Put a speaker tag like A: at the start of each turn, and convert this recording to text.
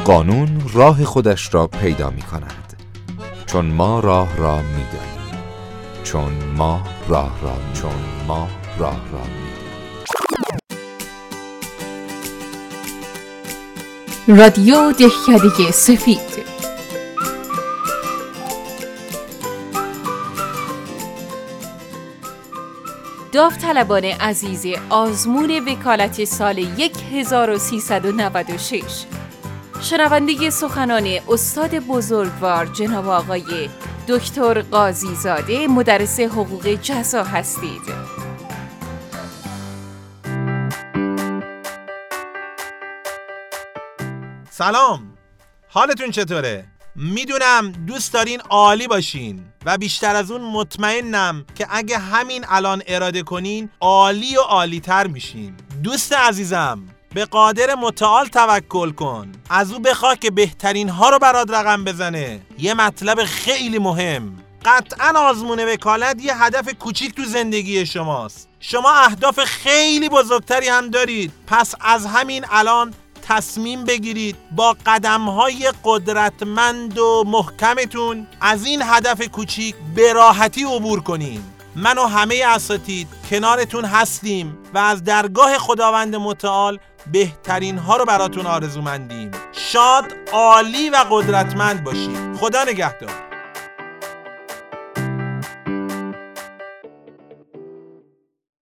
A: قانون راه خودش را پیدا می کند، چون ما راه را می دانیم، چون ما راه را می دانیم.
B: رادیو دهکده سفید. داوطلبان عزیز آزمون وکالت سال 1396، شنونده سخنان استاد بزرگوار جناب آقای دکتر قاضی زاده، مدرس حقوق جزا هستید.
C: سلام، حالتون چطوره؟ میدونم دوست دارین عالی باشین و بیشتر از اون مطمئنم که اگه همین الان اراده کنین عالی و عالی تر میشین. دوست عزیزم، به قادر متعال توکل کن، از او بخواه که بهترین ها رو برات رقم بزنه. یه مطلب خیلی مهم، قطعاً آزمون وکالت یه هدف کوچیک تو زندگی شماست. شما اهداف خیلی بزرگتری هم دارید، پس از همین الان تصمیم بگیرید با قدم‌های قدرتمند و محکمتون از این هدف کوچیک به راحتی عبور کنین. من و همه اساتید کنارتون هستیم و از درگاه خداوند متعال بهترین ها رو براتون آرزومندیم. شاد، عالی و قدرتمند باشید. خدا نگهدار.